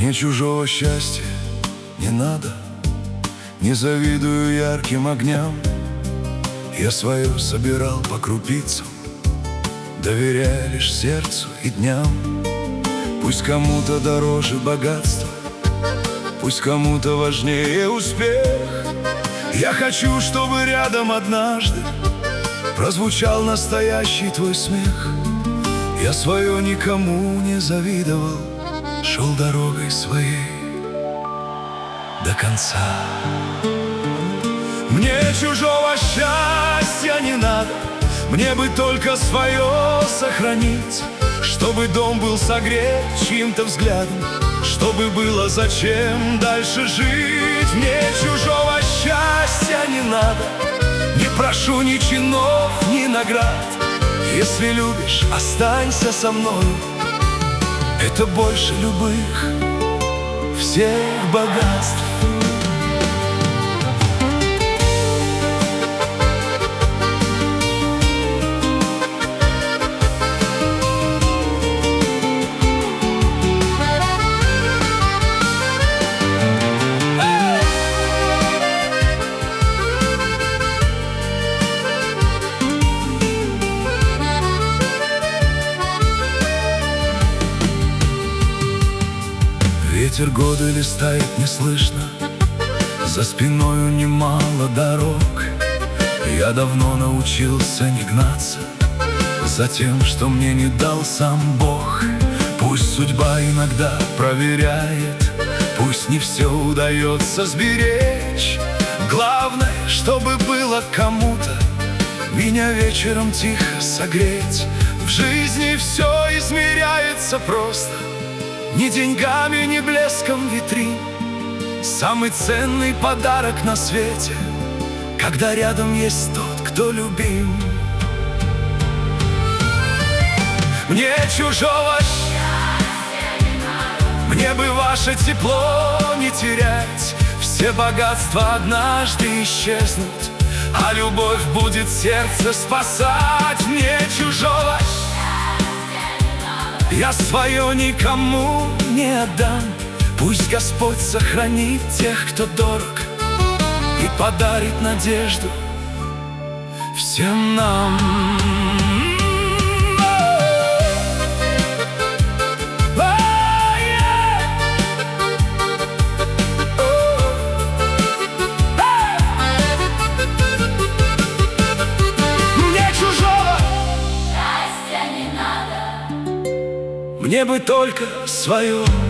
Мне чужого счастья не надо, не завидую ярким огням. Я свое собирал по крупицам, доверяя лишь сердцу и дням. Пусть кому-то дороже богатство, пусть кому-то важнее успех. Я хочу, чтобы рядом однажды прозвучал настоящий твой смех. Я свое никому не завидовал, шел дорогой своей до конца. Мне чужого счастья не надо, мне бы только свое сохранить. Чтобы дом был согрет чьим-то взглядом, чтобы было зачем дальше жить. Мне чужого счастья не надо, не прошу ни чинов, ни наград. Если любишь, останься со мною, это больше любых всех богатств. Ветер годы листает неслышно, за спиною немало дорог. Я давно научился не гнаться за тем, что мне не дал сам Бог. Пусть судьба иногда проверяет, пусть не все удается сберечь. Главное, чтобы было кому-то меня вечером тихо согреть. В жизни все измеряется просто, ни деньгами, ни блеском витрин. Самый ценный подарок на свете, когда рядом есть тот, кто любим. Мне чужого счастья не надо, мне бы ваше тепло не терять. Все богатства однажды исчезнут, а любовь будет сердце спасать. Мне чужого я свое никому не отдам. Пусть Господь сохранит тех, кто дорог, и подарит надежду всем нам. Мне чужого счастья не надо, мне бы только свое.